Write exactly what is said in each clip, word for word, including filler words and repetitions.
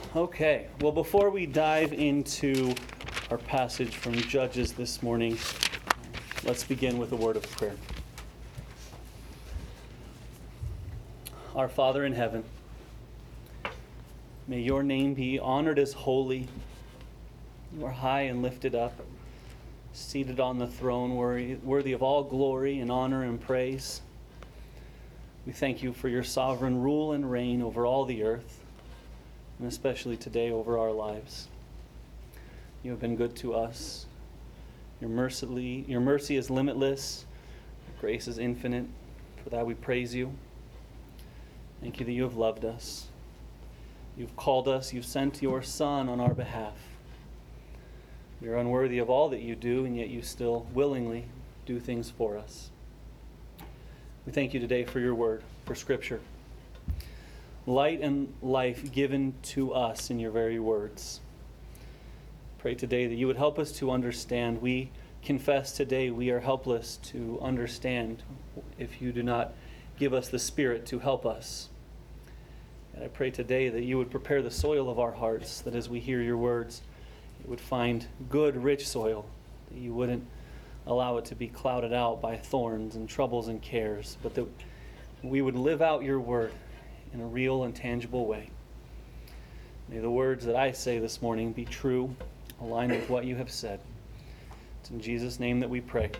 Okay, well, before we dive into our passage from Judges this morning, let's begin with a word of prayer. Our Father in heaven, may your name be honored as holy. You are high and lifted up, seated on the throne, worthy of all glory and honor and praise. We thank you for your sovereign rule and reign over all the earth, and especially today over our lives. You have been good to us. Your mercy, your mercy is limitless. Your grace is infinite. For that we praise you. Thank you that you have loved us. You've called us. You've sent your Son on our behalf. We are unworthy of all that you do, and yet you still willingly do things for us. We thank you today for your word, for Scripture. Light and life given to us in your very words. Pray today that you would help us to understand. We confess today we are helpless to understand if you do not give us the Spirit to help us. And I pray today that you would prepare the soil of our hearts, that as we hear your words, it would find good, rich soil, that you wouldn't allow it to be clouded out by thorns and troubles and cares, but that we would live out your word in a real and tangible way. May the words that I say this morning be true, aligned with what you have said. It's in Jesus' name that we pray.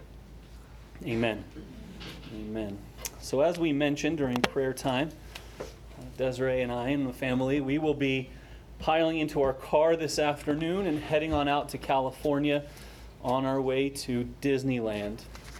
Amen. Amen. So as we mentioned during prayer time, Desiree and I and the family, we will be piling into our car this afternoon and heading on out to California on our way to Disneyland.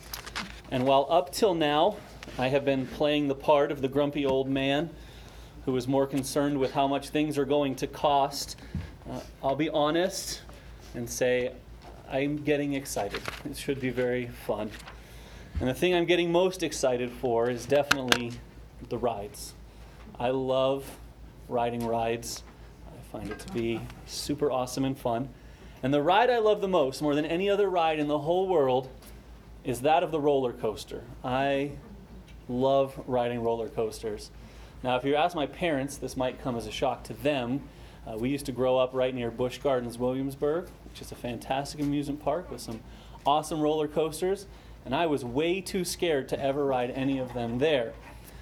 And while up till now I have been playing the part of the grumpy old man who is more concerned with how much things are going to cost, uh, I'll be honest and say I'm getting excited. It should be very fun. And the thing I'm getting most excited for is definitely the rides. I love riding rides. I find it to be super awesome and fun. And the ride I love the most, more than any other ride in the whole world, is that of the roller coaster. I love riding roller coasters. Now, if you ask my parents, this might come as a shock to them. Uh, we used to grow up right near Busch Gardens, Williamsburg, which is a fantastic amusement park with some awesome roller coasters, and I was way too scared to ever ride any of them there.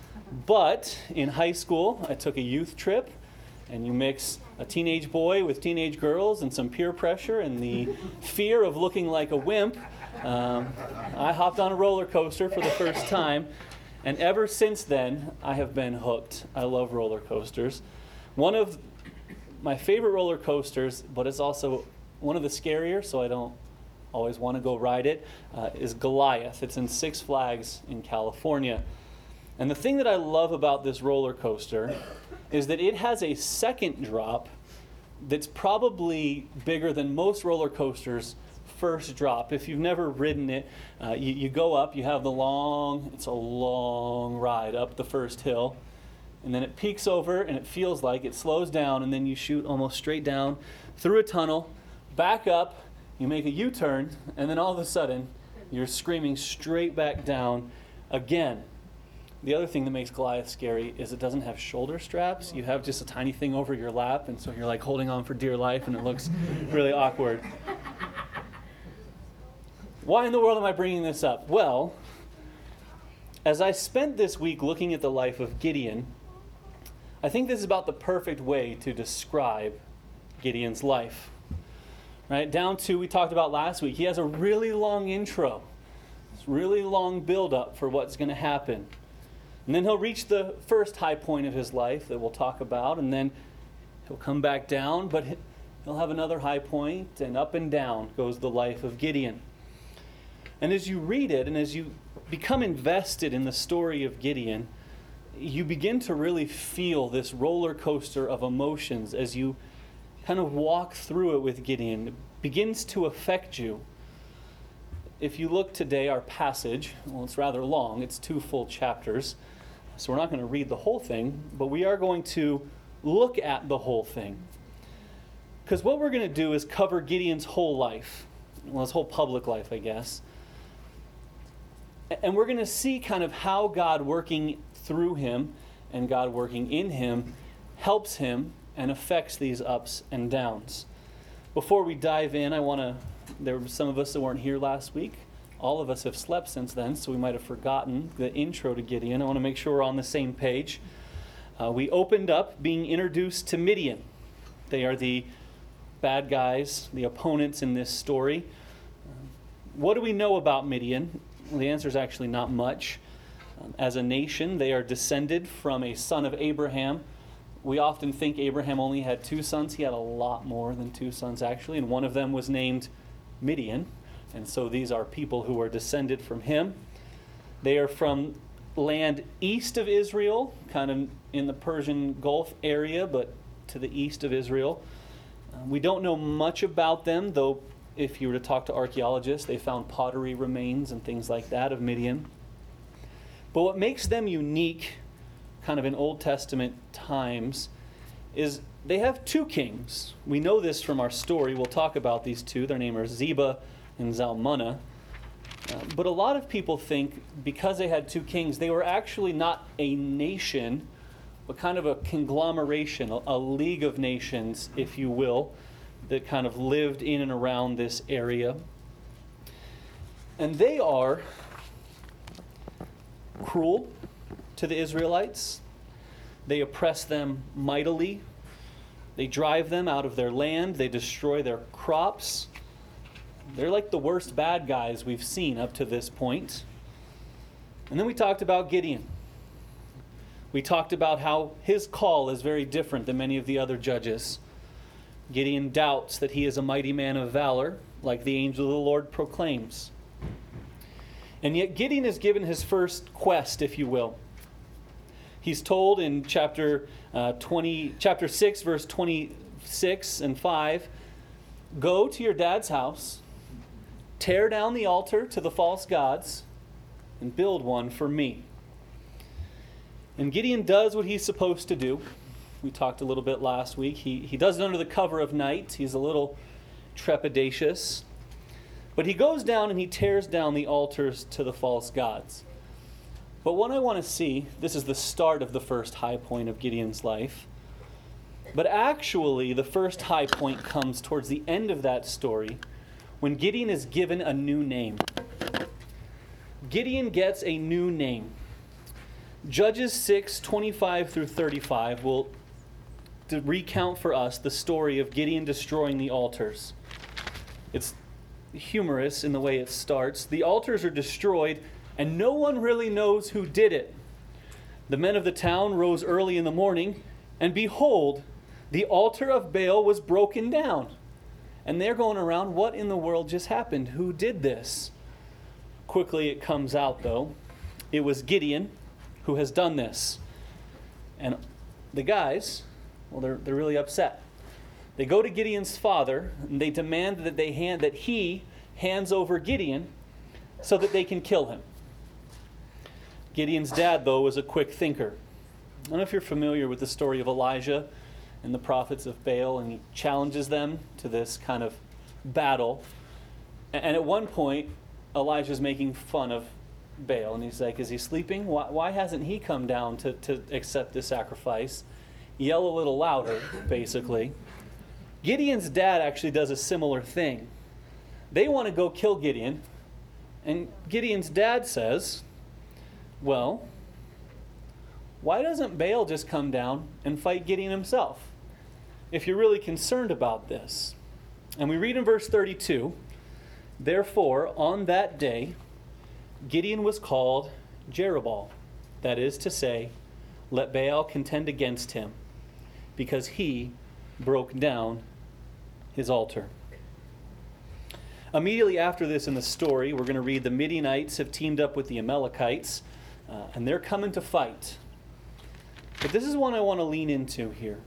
But in high school, I took a youth trip, and you mix a teenage boy with teenage girls and some peer pressure and the fear of looking like a wimp. Um, I hopped on a roller coaster for the first time, and ever since then, I have been hooked. I love roller coasters. One of my favorite roller coasters, but it's also one of the scarier, so I don't always want to go ride it, uh, is Goliath. It's in Six Flags in California. And the thing that I love about this roller coaster is that it has a second drop that's probably bigger than most roller coasters' first drop. If you've never ridden it, uh, you, you go up, you have the long, it's a long ride up the first hill, and then it peaks over and it feels like it slows down, and then you shoot almost straight down through a tunnel, back up, you make a U-turn, and then all of a sudden you're screaming straight back down again. The other thing that makes Goliath scary is it doesn't have shoulder straps. You have just a tiny thing over your lap, and so you're like holding on for dear life, and it looks really awkward. Why in the world am I bringing this up? Well, as I spent this week looking at the life of Gideon, I think this is about the perfect way to describe Gideon's life. Right? Down to, we talked about last week, he has a really long intro. It's really long build-up for what's going to happen. And then he'll reach the first high point of his life that we'll talk about, and then he'll come back down, but he'll have another high point, and up and down goes the life of Gideon. And as you read it, and as you become invested in the story of Gideon, you begin to really feel this roller coaster of emotions as you kind of walk through it with Gideon. It begins to affect you. If you look today, our passage, well, it's rather long. It's two full chapters. So we're not going to read the whole thing, but we are going to look at the whole thing. Because what we're going to do is cover Gideon's whole life. Well, his whole public life, I guess. And we're going to see kind of how God working through him and God working in him helps him and affects these ups and downs. Before we dive in, I want to, there were some of us that weren't here last week. All of us have slept since then, so we might have forgotten the intro to Gideon. I want to make sure we're on the same page. Uh, we opened up being introduced to Midian. They are the bad guys, the opponents in this story. Uh, what do we know about Midian? Well, the answer is actually not much. Um, as a nation, they are descended from a son of Abraham. We often think Abraham only had two sons. He had a lot more than two sons, actually, and one of them was named Midian. And so these are people who are descended from him. They are from land east of Israel, kind of in the Persian Gulf area, but to the east of Israel. Uh, we don't know much about them, though if you were to talk to archaeologists, they found pottery remains and things like that of Midian. But what makes them unique, kind of in Old Testament times, is they have two kings. We know this from our story. We'll talk about these two. Their names are Zebah and Zalmunna. Uh, but a lot of people think because they had two kings, they were actually not a nation, but kind of a conglomeration, a, a league of nations, if you will, that kind of lived in and around this area. And they are cruel to the Israelites. They oppress them mightily. They drive them out of their land. They destroy their crops. They're like the worst bad guys we've seen up to this point. And then we talked about Gideon. We talked about how his call is very different than many of the other judges. Gideon doubts that he is a mighty man of valor, like the angel of the Lord proclaims. And yet Gideon is given his first quest, if you will. He's told in chapter uh, twenty, chapter six, verse twenty-six and five, "Go to your dad's house, tear down the altar to the false gods, and build one for me." And Gideon does what he's supposed to do. We talked a little bit last week. He, he does it under the cover of night. He's a little trepidatious. But he goes down and he tears down the altars to the false gods. But what I want to see, this is the start of the first high point of Gideon's life. But actually, the first high point comes towards the end of that story, when Gideon is given a new name. Gideon gets a new name. Judges six, twenty-five through thirty-five will to recount for us the story of Gideon destroying the altars. It's humorous in the way it starts. The altars are destroyed, and no one really knows who did it. The men of the town rose early in the morning, and behold, the altar of Baal was broken down. And they're going around, what in the world just happened? Who did this? Quickly it comes out, though. It was Gideon who has done this. And the guys, well, they're, they're really upset. They go to Gideon's father, and they demand that, they hand, that he hands over Gideon so that they can kill him. Gideon's dad, though, was a quick thinker. I don't know if you're familiar with the story of Elijah and the prophets of Baal, and he challenges them to this kind of battle. And at one point, Elijah's making fun of Baal, and he's like, is he sleeping? Why, why hasn't he come down to, to accept this sacrifice? Yell a little louder, basically. Gideon's dad actually does a similar thing. They want to go kill Gideon, and Gideon's dad says, well, why doesn't Baal just come down and fight Gideon himself? If you're really concerned about this. And we read in verse thirty-two, "Therefore, on that day, Gideon was called Jerubbaal, that is to say, let Baal contend against him, because he broke down his altar." Immediately after this in the story, we're going to read the Midianites have teamed up with the Amalekites, uh, and they're coming to fight. But this is one I want to lean into here.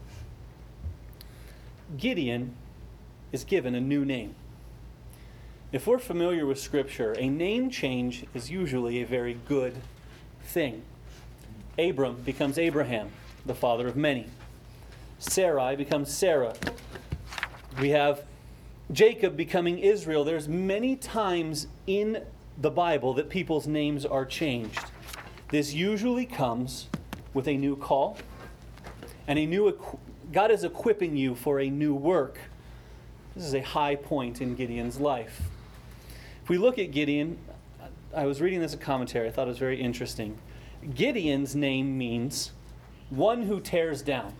Gideon is given a new name. If we're familiar with Scripture, a name change is usually a very good thing. Abram becomes Abraham, the father of many. Sarai becomes Sarah. We have Jacob becoming Israel. There's many times in the Bible that people's names are changed. This usually comes with a new call and a new God is equipping you for a new work. This is a high point in Gideon's life. If we look at Gideon, I was reading this in commentary. I thought it was very interesting. Gideon's name means one who tears down.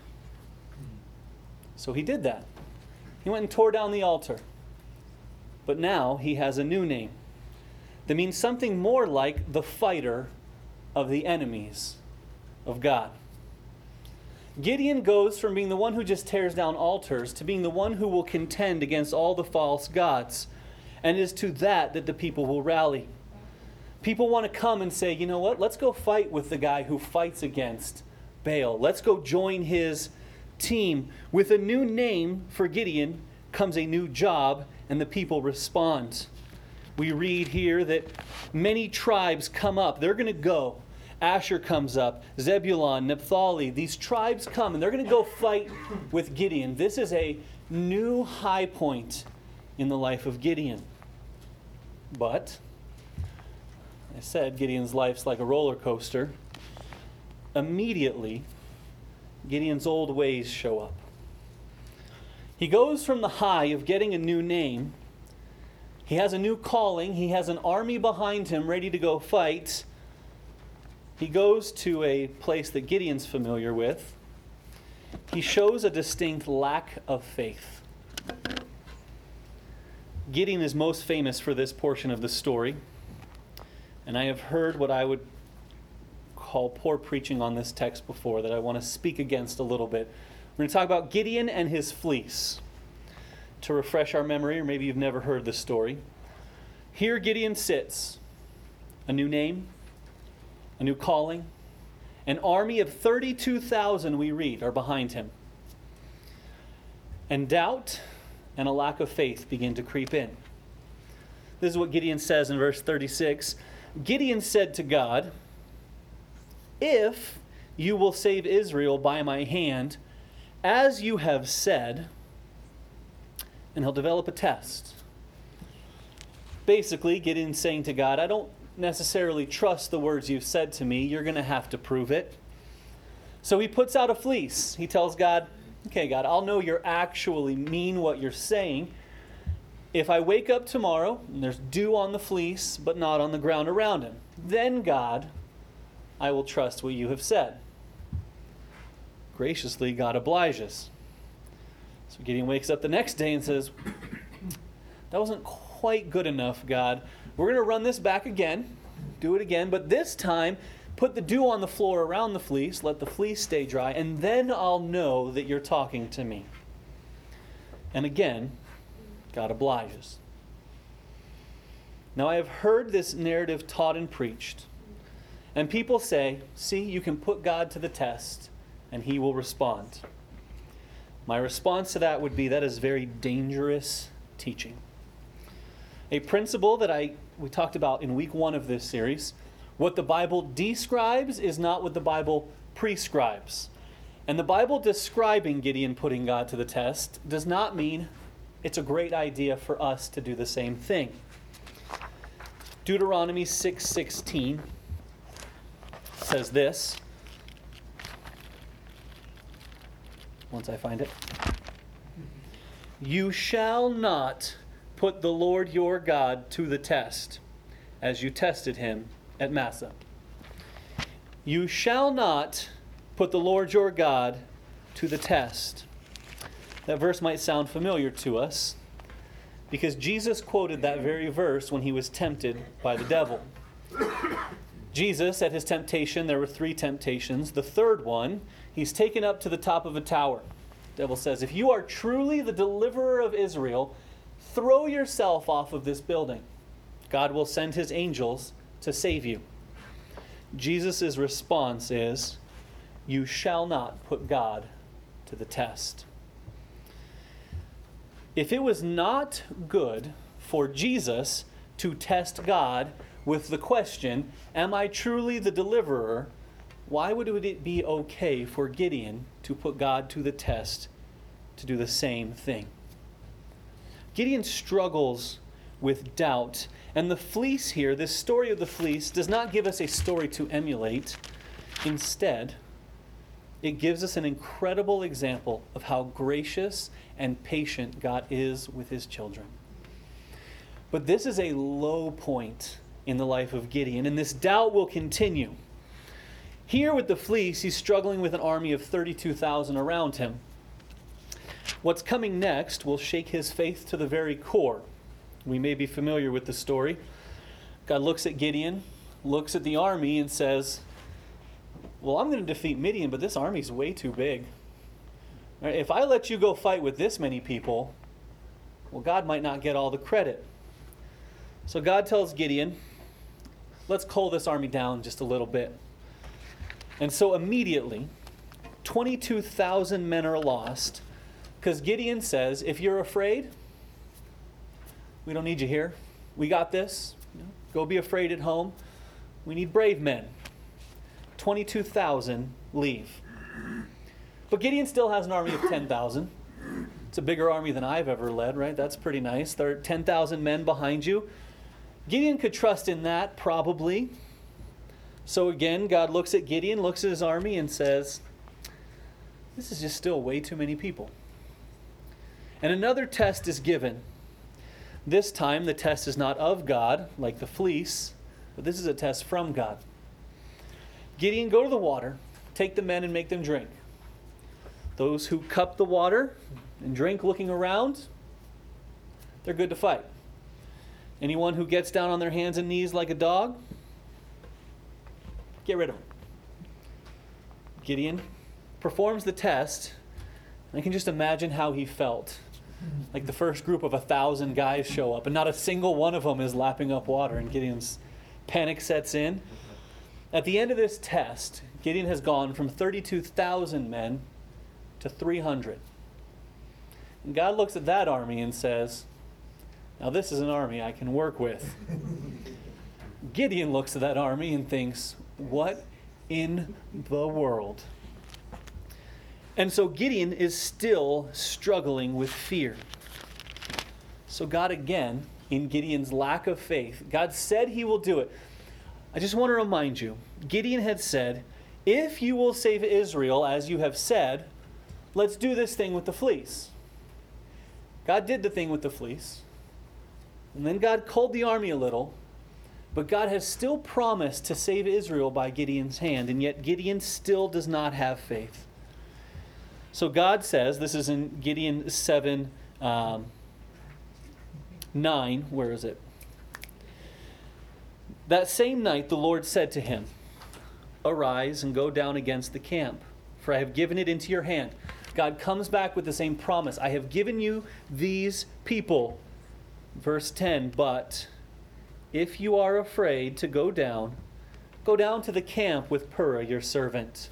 So he did that. He went and tore down the altar. But now he has a new name that means something more like the fighter of the enemies of God. Gideon goes from being the one who just tears down altars to being the one who will contend against all the false gods. And it is to that that the people will rally. People want to come and say, you know what, let's go fight with the guy who fights against Baal. Let's go join his team. With a new name for Gideon comes a new job, and the people respond. We read here that many tribes come up. They're going to go. Asher comes up, Zebulun, Naphtali. These tribes come, and they're going to go fight with Gideon. This is a new high point in the life of Gideon. But, I said, Gideon's life's like a roller coaster. Immediately, Gideon's old ways show up. He goes from the high of getting a new name. He has a new calling. He has an army behind him ready to go fight. He goes to a place that Gideon's familiar with. He shows a distinct lack of faith. Gideon is most famous for this portion of the story. And I have heard what I would call poor preaching on this text before that I want to speak against a little bit. We're going to talk about Gideon and his fleece. To refresh our memory, or maybe you've never heard this story. Here Gideon sits. A new name, a new calling. An army of thirty-two thousand, we read, are behind him. And doubt and a lack of faith begin to creep in. This is what Gideon says in verse thirty-six. Gideon said to God, "If you will save Israel by my hand, as you have said," and he'll develop a test. Basically, Gideon's saying to God, I don't necessarily trust the words you've said to me. You're going to have to prove it. So he puts out a fleece. He tells God, okay, God, I'll know you actually mean what you're saying if I wake up tomorrow and there's dew on the fleece but not on the ground around him. Then, God, I will trust what you have said. Graciously, God obliges. So Gideon wakes up the next day and says, that wasn't quite good enough, God. We're going to run this back again, do it again, but this time put the dew on the floor around the fleece, let the fleece stay dry, and then I'll know that you're talking to me. And again, God obliges. Now I have heard this narrative taught and preached, and people say, see, you can put God to the test, and he will respond. My response to that would be that is very dangerous teaching. A principle that I we talked about in week one of this series, what the Bible describes is not what the Bible prescribes. And the Bible describing Gideon putting God to the test does not mean it's a great idea for us to do the same thing. Deuteronomy six sixteen says this. Once I find it. You shall not put the Lord your God to the test, as you tested him at Massah. You shall not put the Lord your God to the test. That verse might sound familiar to us, because Jesus quoted that very verse when he was tempted by the devil. Jesus, at his temptation, there were three temptations. The third one, he's taken up to the top of a tower. The devil says, if you are truly the deliverer of Israel, throw yourself off of this building. God will send his angels to save you. Jesus' response is, you shall not put God to the test. If it was not good for Jesus to test God with the question, am I truly the deliverer? Why would it be okay for Gideon to put God to the test to do the same thing? Gideon struggles with doubt. And the fleece here, this story of the fleece, does not give us a story to emulate. Instead, it gives us an incredible example of how gracious and patient God is with his children. But this is a low point in the life of Gideon, and this doubt will continue. Here with the fleece, he's struggling with an army of thirty-two thousand around him. What's coming next will shake his faith to the very core. We may be familiar with the story. God looks at Gideon, looks at the army, and says, well, I'm going to defeat Midian, but this army's way too big. Right, if I let you go fight with this many people, well, God might not get all the credit. So God tells Gideon, let's cull this army down just a little bit. And so immediately, twenty-two thousand men are lost, because Gideon says, if you're afraid, we don't need you here. We got this. You know, go be afraid at home. We need brave men. twenty-two thousand leave. But Gideon still has an army of ten thousand. It's a bigger army than I've ever led, right? That's pretty nice. There are ten thousand men behind you. Gideon could trust in that, probably. So again, God looks at Gideon, looks at his army, and says, this is just still way too many people. And another test is given. This time, the test is not of God, like the fleece, but this is a test from God. Gideon, go to the water, take the men and make them drink. Those who cup the water and drink looking around, they're good to fight. Anyone who gets down on their hands and knees like a dog, get rid of them. Gideon performs the test, and I can just imagine how he felt. Like the first group of a thousand guys show up, and not a single one of them is lapping up water, and Gideon's panic sets in. At the end of this test, Gideon has gone from thirty-two thousand men to three hundred. And God looks at that army and says, now this is an army I can work with. Gideon looks at that army and thinks, what in the world? And so Gideon is still struggling with fear. So God again, in Gideon's lack of faith, God said he will do it. I just want to remind you, Gideon had said, if you will save Israel as you have said, let's do this thing with the fleece. God did the thing with the fleece. And then God culled the army a little. But God has still promised to save Israel by Gideon's hand, and yet Gideon still does not have faith. So God says, this is in Gideon seven, um, nine, where is it? That same night the Lord said to him, arise and go down against the camp, for I have given it into your hand. God comes back with the same promise. I have given you these people. Verse ten, but if you are afraid to go down, go down to the camp with Purah, your servant.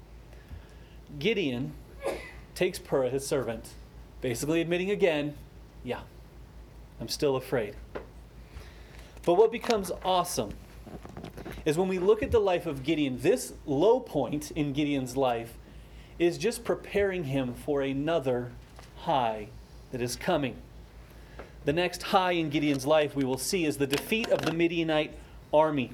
Gideon takes Purah, his servant, basically admitting again, yeah, I'm still afraid. But what becomes awesome is when we look at the life of Gideon, this low point in Gideon's life is just preparing him for another high that is coming. The next high in Gideon's life we will see is the defeat of the Midianite army.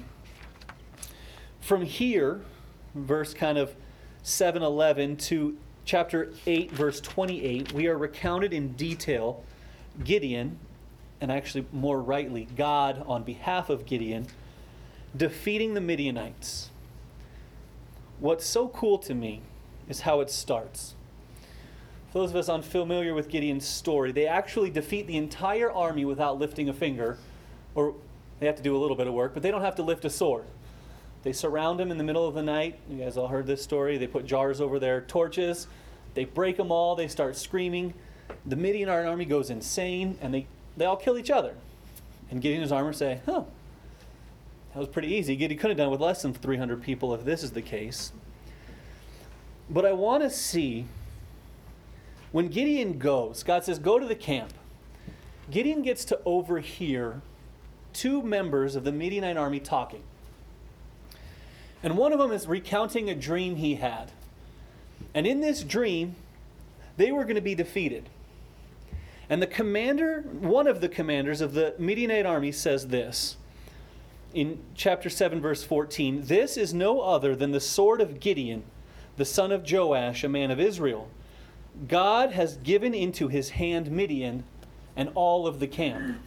From here, verse kind of seven eleven to chapter eight, verse twenty-eight, we are recounted in detail Gideon, and actually more rightly, God on behalf of Gideon, defeating the Midianites. What's so cool to me is how it starts. For those of us unfamiliar with Gideon's story, they actually defeat the entire army without lifting a finger, or they have to do a little bit of work, but they don't have to lift a sword. They surround him in the middle of the night. You guys all heard this story. They put jars over their torches. They break them all. They start screaming. The Midianite army goes insane, and they, they all kill each other. And Gideon and his armor say, huh, that was pretty easy. Gideon could have done it with less than three hundred people if this is the case. But I want to see, when Gideon goes, God says, go to the camp. Gideon gets to overhear two members of the Midianite army talking. And one of them is recounting a dream he had. And in this dream, they were going to be defeated. And the commander, one of the commanders of the Midianite army says this. In chapter seven, verse fourteen, this is no other than the sword of Gideon, the son of Joash, a man of Israel. God has given into his hand Midian and all of the camp.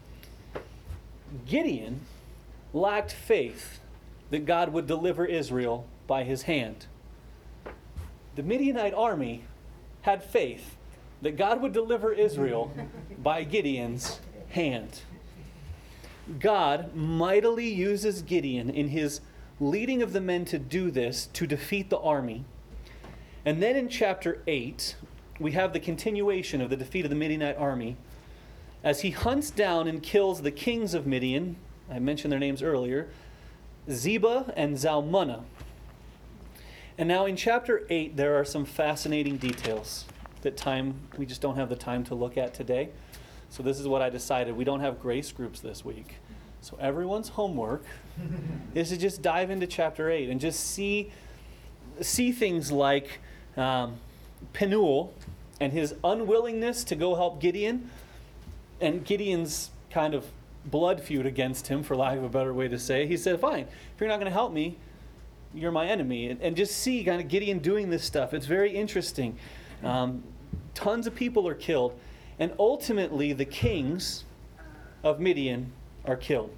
Gideon lacked faith that God would deliver Israel by his hand. The Midianite army had faith that God would deliver Israel by Gideon's hand. God mightily uses Gideon in his leading of the men to do this, to defeat the army. And then in chapter eight, we have the continuation of the defeat of the Midianite army as he hunts down and kills the kings of Midian. I mentioned their names earlier, Zebah and Zalmunna. And now in chapter eight, there are some fascinating details that time we just don't have the time to look at today. So this is what I decided. We don't have grace groups this week. So everyone's homework is to just dive into chapter eight and just see, see things like um, Penuel and his unwillingness to go help Gideon, and Gideon's kind of blood feud against him, for lack of a better way to say. He said, fine, if you're not going to help me, you're my enemy. And, and just see kind of Gideon doing this stuff. It's very interesting. Um, tons of people are killed. And ultimately, the kings of Midian are killed.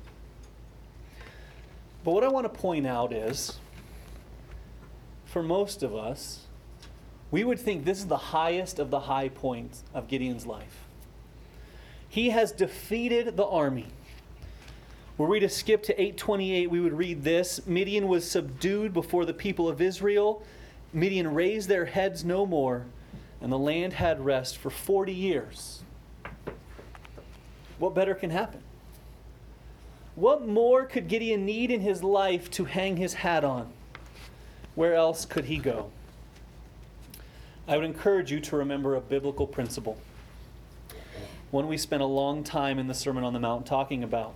But what I want to point out is, for most of us, we would think this is the highest of the high points of Gideon's life. He has defeated the army. Were we to skip to eight twenty-eight, we would read this. Midian was subdued before the people of Israel. Midian raised their heads no more, and the land had rest for forty years. What better can happen? What more could Gideon need in his life to hang his hat on? Where else could he go? I would encourage you to remember a biblical principle, one we spent a long time in the Sermon on the Mount talking about.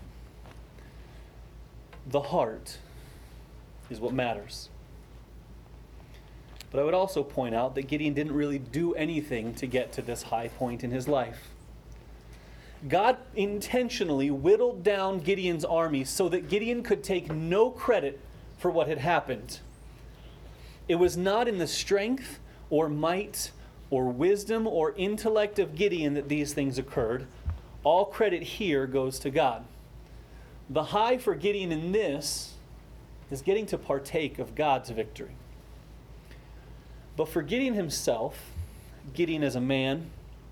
The heart is what matters. But I would also point out that Gideon didn't really do anything to get to this high point in his life. God intentionally whittled down Gideon's army so that Gideon could take no credit for what had happened. It was not in the strength or might or wisdom or intellect of Gideon that these things occurred. All credit here goes to God. The high for Gideon in this is getting to partake of God's victory. But for Gideon himself, Gideon as a man,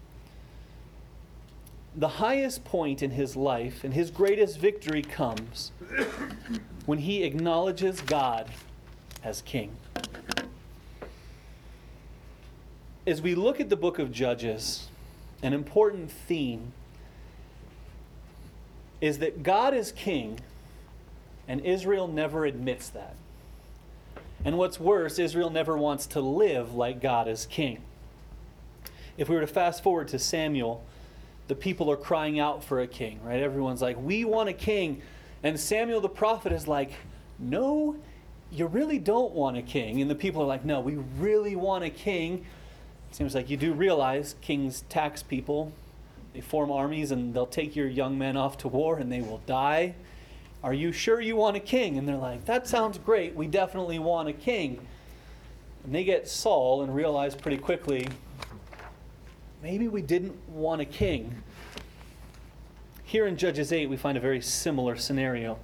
the highest point in his life and his greatest victory comes when he acknowledges God as king. As we look at the book of Judges, an important theme is that God is king, and Israel never admits that. And what's worse, Israel never wants to live like God is king. If we were to fast forward to Samuel, the people are crying out for a king, right? Everyone's like, we want a king. And Samuel the prophet is like, no, you really don't want a king. And the people are like, no, we really want a king. It seems like you do realize kings tax people. They form armies and they'll take your young men off to war and they will die. Are you sure you want a king? And they're like, that sounds great. We definitely want a king. And they get Saul and realize pretty quickly, maybe we didn't want a king. Here in Judges eight, we find a very similar scenario.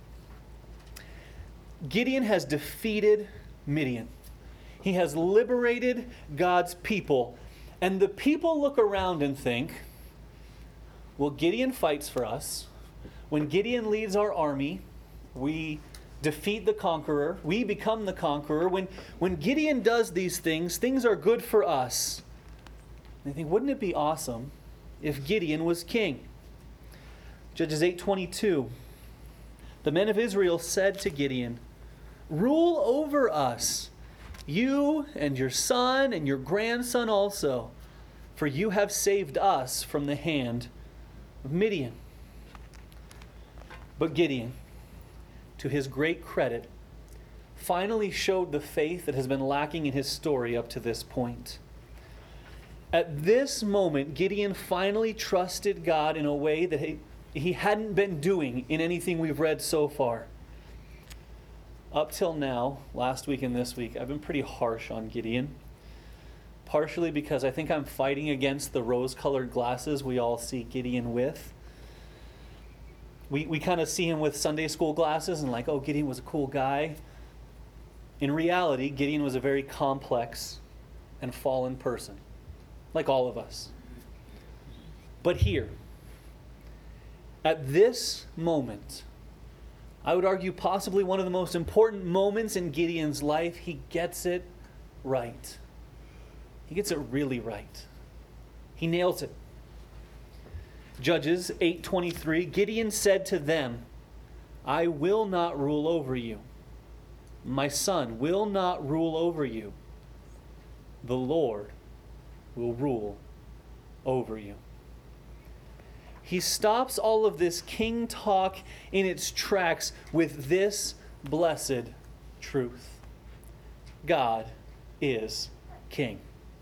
Gideon has defeated Midian. He has liberated God's people. And the people look around and think, well, Gideon fights for us. When Gideon leads our army, we defeat the conqueror. We become the conqueror. When, when Gideon does these things, things are good for us. And they think, wouldn't it be awesome if Gideon was king? Judges eight twenty-two. The men of Israel said to Gideon, rule over us, you and your son and your grandson also, for you have saved us from the hand of Midian. But Gideon, to his great credit, finally showed the faith that has been lacking in his story up to this point. At this moment, Gideon finally trusted God in a way that he, he hadn't been doing in anything we've read so far. up till now, last week and this week, I've been pretty harsh on Gideon. Partially because I think I'm fighting against the rose-colored glasses we all see Gideon with. We we kind of see him with Sunday school glasses and like, oh, Gideon was a cool guy. In reality, Gideon was a very complex and fallen person, like all of us. But here, at this moment, I would argue possibly one of the most important moments in Gideon's life, he gets it right. He gets it really right. He nails it. Judges eight twenty-three, Gideon said to them, I will not rule over you. My son will not rule over you. The Lord will rule over you. He stops all of this king talk in its tracks with this blessed truth. God is king.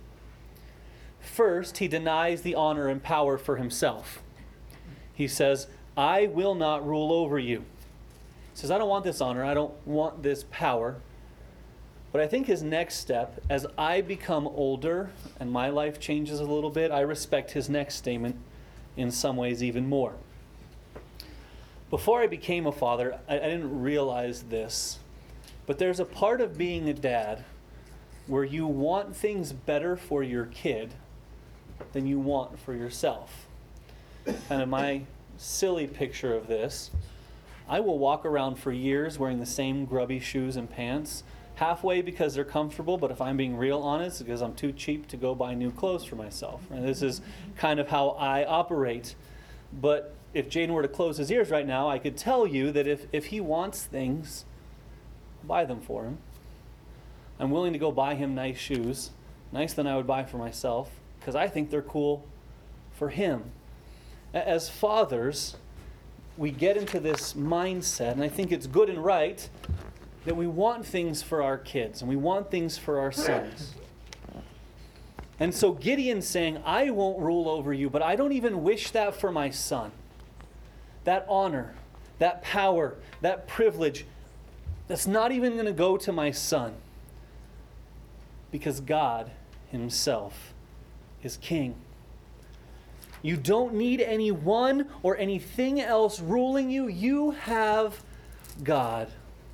First, he denies the honor and power for himself. He says, I will not rule over you. He says, I don't want this honor. I don't want this power. But I think his next step, as I become older and my life changes a little bit, I respect his next statement in some ways even more. Before I became a father, I, I didn't realize this, but there's a part of being a dad where you want things better for your kid than you want for yourself. Kind of my silly picture of this, I will walk around for years wearing the same grubby shoes and pants, halfway because they're comfortable, but if I'm being real honest, because I'm too cheap to go buy new clothes for myself. And this is kind of how I operate. But if Jaden were to close his ears right now, I could tell you that if, if he wants things, I'll buy them for him. I'm willing to go buy him nice shoes, nicer than I would buy for myself, because I think they're cool for him. As fathers, we get into this mindset, and I think it's good and right, that we want things for our kids, and we want things for our sons. And so Gideon's saying, I won't rule over you, but I don't even wish that for my son. That honor, that power, that privilege, that's not even going to go to my son. Because God himself is king. You don't need anyone or anything else ruling you. You have God.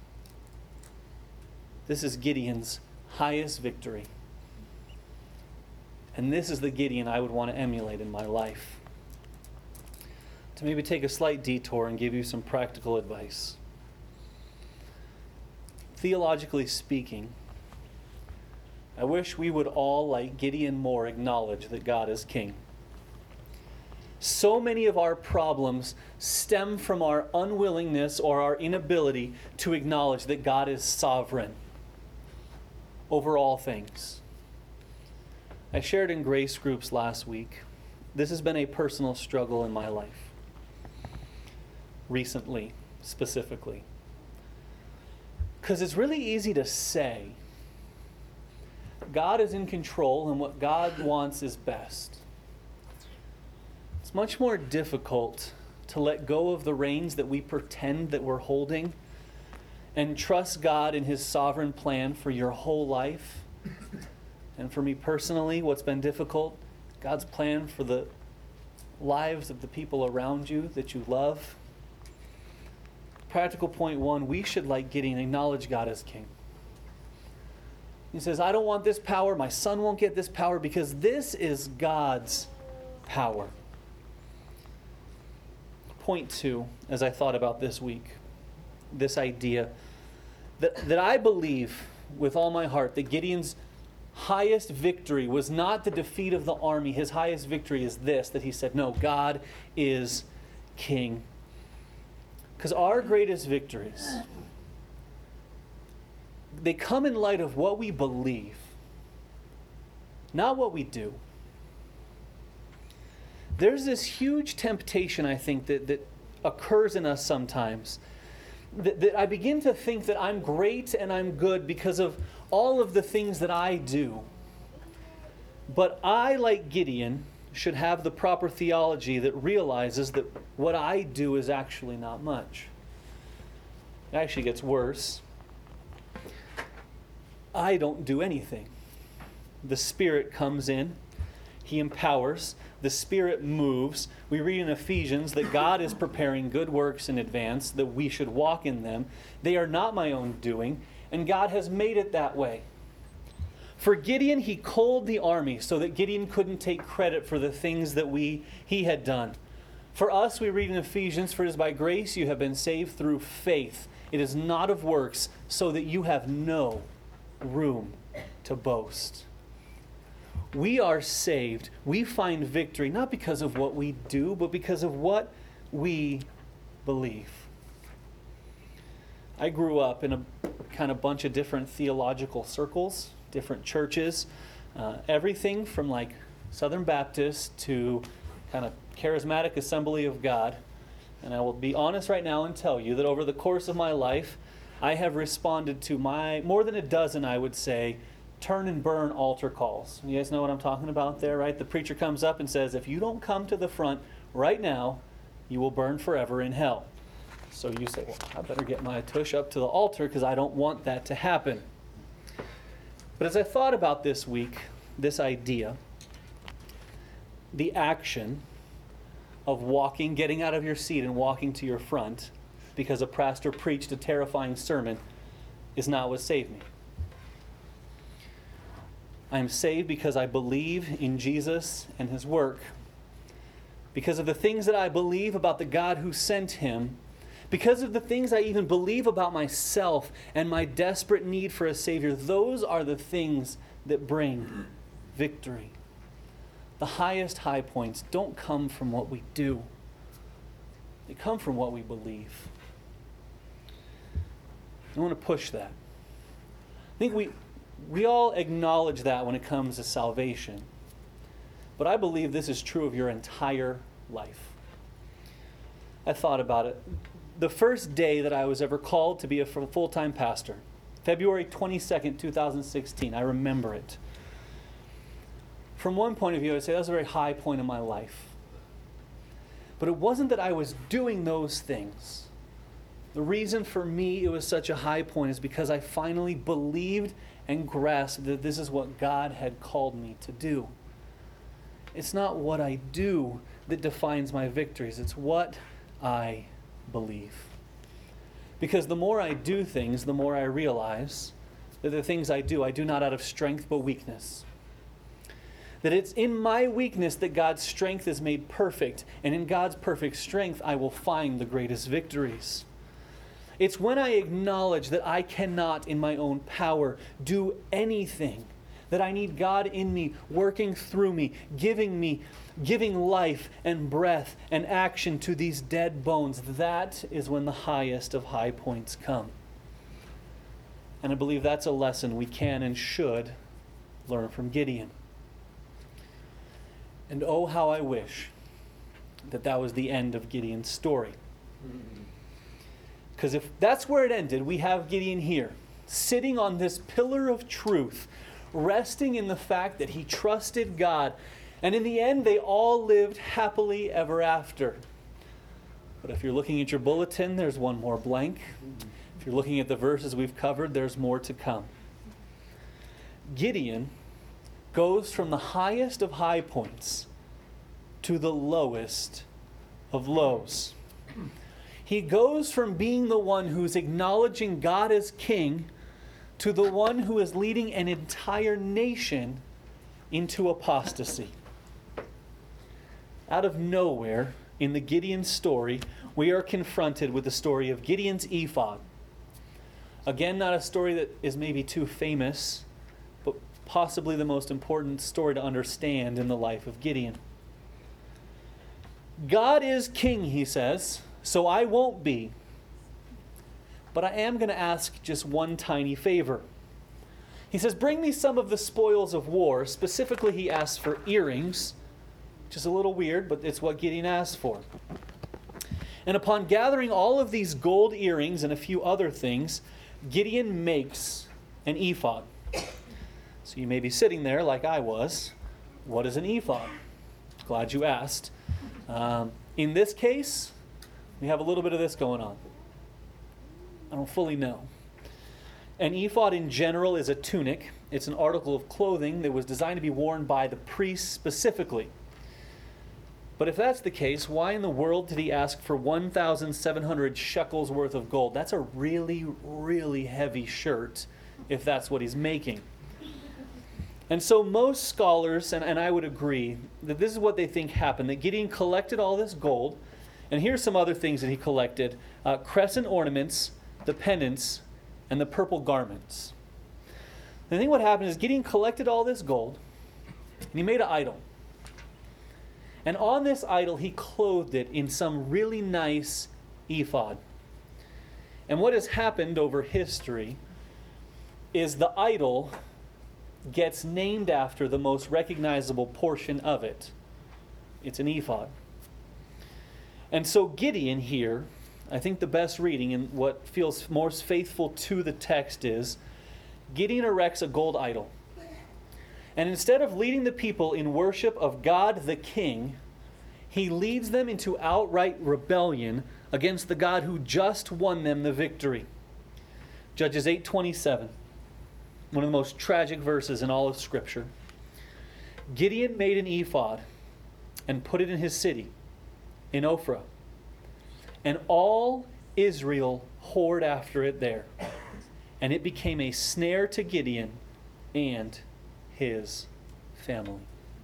This is Gideon's highest victory. And this is the Gideon I would want to emulate in my life. To maybe take a slight detour and give you some practical advice. Theologically speaking, I wish we would all, like Gideon more, acknowledge that God is king. So many of our problems stem from our unwillingness or our inability to acknowledge that God is sovereign over all things. I shared in grace groups last week. This has been a personal struggle in my life. Recently, specifically. Because it's really easy to say, God is in control and what God wants is best. It's much more difficult to let go of the reins that we pretend that we're holding and trust God in his sovereign plan for your whole life. And for me personally, what's been difficult, God's plan for the lives of the people around you that you love. Practical point one, we should, like Gideon, acknowledge God as king. He says, I don't want this power, my son won't get this power because this is God's power. Point two, as I thought about this week, this idea that, that I believe with all my heart that Gideon's highest victory was not the defeat of the army. His highest victory is this, that he said, no, God is king. Because our greatest victories, they come in light of what we believe, not what we do. There's this huge temptation, I think, that, that occurs in us sometimes. That, that I begin to think that I'm great and I'm good because of all of the things that I do. But I, like Gideon, should have the proper theology that realizes that what I do is actually not much. It actually gets worse. I don't do anything. The Spirit comes in. He empowers. The Spirit moves. We read in Ephesians that God is preparing good works in advance, that we should walk in them. They are not my own doing, and God has made it that way. For Gideon, he culled the army so that Gideon couldn't take credit for the things that we he had done. For us, we read in Ephesians, for it is by grace you have been saved through faith. It is not of works, so that you have no room to boast. We are saved. We find victory not because of what we do, but because of what we believe. I grew up in a kind of bunch of different theological circles, different churches, uh, everything from like Southern Baptist to kind of Charismatic Assembly of God. And I will be honest right now and tell you that over the course of my life, I have responded to my more than a dozen, I would say, turn and burn altar calls. You guys know what I'm talking about there, right? The preacher comes up and says, if you don't come to the front right now, you will burn forever in hell. So you say, well, I better get my tush up to the altar because I don't want that to happen. But as I thought about this week, this idea, the action of walking, getting out of your seat and walking to your front because a pastor preached a terrifying sermon is not what saved me. I am saved because I believe in Jesus and his work. Because of the things that I believe about the God who sent him. Because of the things I even believe about myself and my desperate need for a Savior. Those are the things that bring victory. The highest high points don't come from what we do. They come from what we believe. I want to push that. I think we we all acknowledge that when it comes to salvation. But I believe this is true of your entire life. I thought about it. The first day that I was ever called to be a full-time pastor, February twenty-second, twenty sixteen, I remember it. From one point of view, I'd say that was a very high point in my life. But it wasn't that I was doing those things. The reason for me it was such a high point is because I finally believed and grasped that this is what God had called me to do. It's not what I do that defines my victories. It's what I believe. Because the more I do things, the more I realize that the things I do, I do not out of strength but weakness. That it's in my weakness that God's strength is made perfect, and in God's perfect strength I will find the greatest victories. It's when I acknowledge that I cannot in my own power do anything, that I need God in me, working through me, giving me, giving life and breath and action to these dead bones. That is when the highest of high points come. And I believe that's a lesson we can and should learn from Gideon. And oh, how I wish that that was the end of Gideon's story. Because if that's where it ended, we have Gideon here, sitting on this pillar of truth, resting in the fact that he trusted God. And in the end, they all lived happily ever after. But if you're looking at your bulletin, there's one more blank. If you're looking at the verses we've covered, there's more to come. Gideon goes from the highest of high points to the lowest of lows. He goes from being the one who's acknowledging God as king to the one who is leading an entire nation into apostasy. Out of nowhere, in the Gideon story, we are confronted with the story of Gideon's ephod. Again, not a story that is maybe too famous, but possibly the most important story to understand in the life of Gideon. God is king, he says, so I won't be. But I am going to ask just one tiny favor. He says, bring me some of the spoils of war. Specifically, he asks for earrings, which is a little weird, but it's what Gideon asked for. And upon gathering all of these gold earrings and a few other things, Gideon makes an ephod. So you may be sitting there like I was. What is an ephod? Glad you asked. Um, in this case, we have a little bit of this going on. I don't fully know. An ephod in general is a tunic. It's an article of clothing that was designed to be worn by the priests specifically. But if that's the case, why in the world did he ask for one thousand seven hundred shekels worth of gold? That's a really, really heavy shirt if that's what he's making. And so most scholars, and, and I would agree, that this is what they think happened, that Gideon collected all this gold, and here's some other things that he collected. Uh, crescent ornaments, the pendants, and the purple garments. I think what happened is Gideon collected all this gold, and he made an idol. And on this idol, he clothed it in some really nice ephod. And what has happened over history is the idol gets named after the most recognizable portion of it. It's an ephod. And so Gideon here, I think the best reading and what feels most faithful to the text is, Gideon erects a gold idol. And instead of leading the people in worship of God the King, he leads them into outright rebellion against the God who just won them the victory. Judges eight twenty-seven, one of the most tragic verses in all of Scripture. Gideon made an ephod and put it in his city, in Ophrah. And all Israel whored after it there. And it became a snare to Gideon and his family.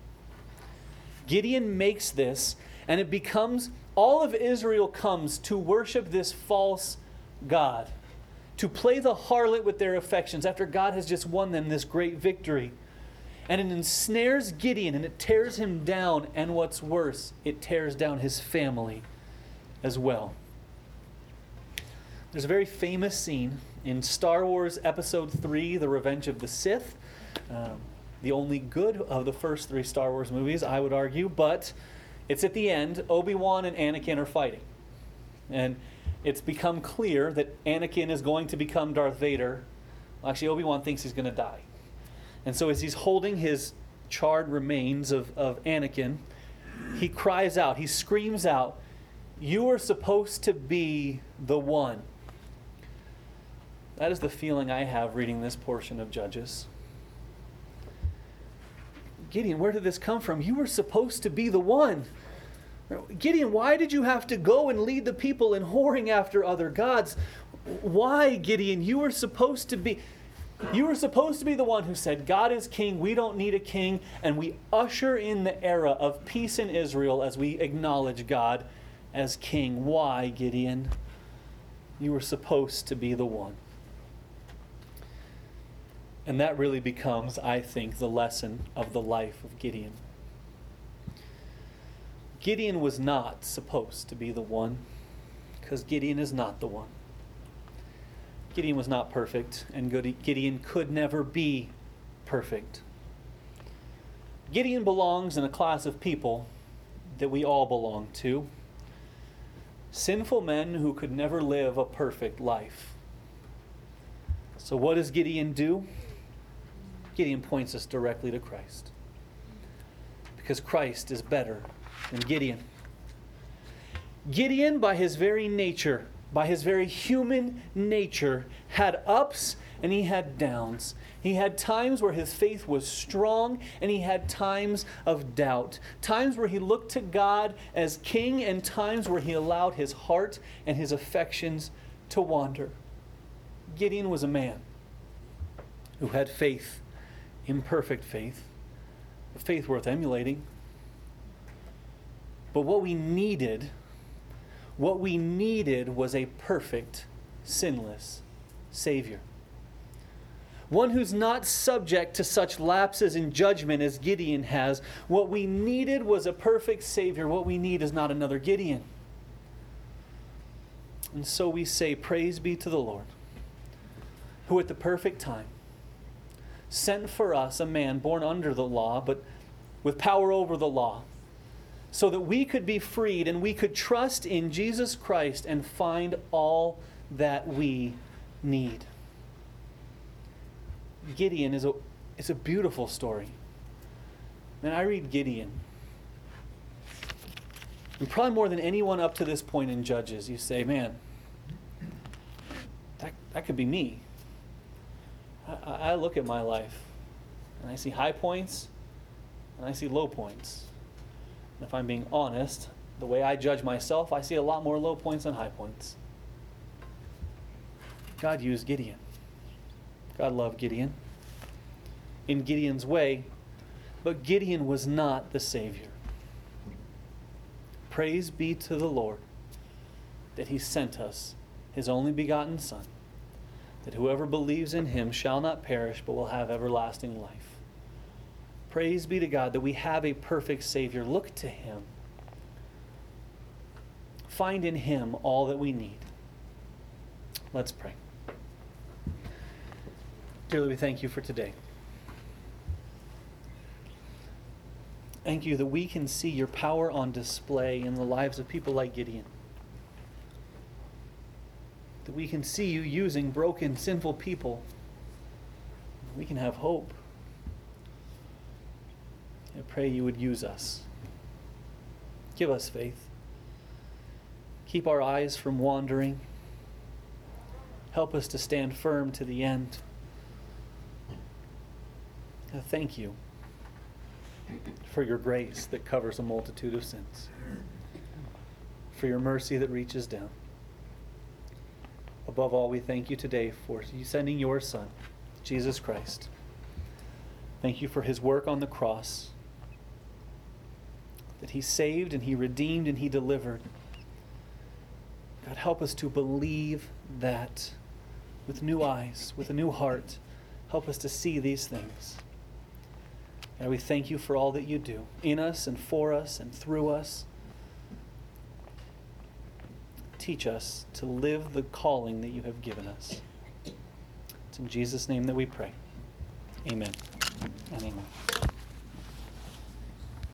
Gideon makes this, and it becomes, all of Israel comes to worship this false god, to play the harlot with their affections after God has just won them this great victory. And it ensnares Gideon, and it tears him down, and what's worse, it tears down his family as well. There's a very famous scene in Star Wars Episode three, The Revenge of the Sith. Um, the only good of the first three Star Wars movies, I would argue, but it's at the end. Obi-Wan and Anakin are fighting. And it's become clear that Anakin is going to become Darth Vader. Well, actually, Obi-Wan thinks he's going to die. And so as he's holding his charred remains of, of Anakin, he cries out, he screams out, "You are supposed to be the one." That is the feeling I have reading this portion of Judges. Gideon, where did this come from? You were supposed to be the one. Gideon, why did you have to go and lead the people in whoring after other gods? Why, Gideon? You were supposed to be... You were supposed to be the one who said, God is king, we don't need a king, and we usher in the era of peace in Israel as we acknowledge God as king. Why, Gideon? You were supposed to be the one. And that really becomes, I think, the lesson of the life of Gideon. Gideon was not supposed to be the one, because Gideon is not the one. Gideon was not perfect, and Gideon could never be perfect. Gideon belongs in a class of people that we all belong to. Sinful men who could never live a perfect life. So what does Gideon do? Gideon points us directly to Christ. Because Christ is better than Gideon. Gideon, by his very nature, by his very human nature, had ups and he had downs. He had times where his faith was strong, and he had times of doubt. Times where he looked to God as king, and times where he allowed his heart and his affections to wander. Gideon was a man who had faith, imperfect faith, a faith worth emulating. But what we needed, what we needed was a perfect, sinless Savior. One who's not subject to such lapses in judgment as Gideon has. What we needed was a perfect Savior. What we need is not another Gideon. And so we say, praise be to the Lord, who at the perfect time sent for us a man born under the law, but with power over the law, so that we could be freed and we could trust in Jesus Christ and find all that we need. Gideon is a, it's a beautiful story. Man, I read Gideon, and probably more than anyone up to this point in Judges, you say, man, that, that could be me. I I look at my life and I see high points and I see low points. And if I'm being honest, the way I judge myself, I see a lot more low points than high points. God used Gideon. God loved Gideon in Gideon's way, but Gideon was not the Savior. Praise be to the Lord that He sent us His only begotten Son, that whoever believes in Him shall not perish but will have everlasting life. Praise be to God that we have a perfect Savior. Look to Him. Find in Him all that we need. Let's pray. Dearly, we thank You for today. Thank You that we can see Your power on display in the lives of people like Gideon. That we can see You using broken, sinful people. We can have hope. I pray You would use us. Give us faith. Keep our eyes from wandering. Help us to stand firm to the end. Thank You for Your grace that covers a multitude of sins, for Your mercy that reaches down. Above all, we thank You today for You sending Your Son, Jesus Christ. Thank You for His work on the cross, that He saved and He redeemed and He delivered. God, help us to believe that with new eyes, with a new heart. Help us to see these things. God, we thank You for all that You do in us and for us and through us. Teach us to live the calling that You have given us. It's in Jesus' name that we pray. Amen and amen.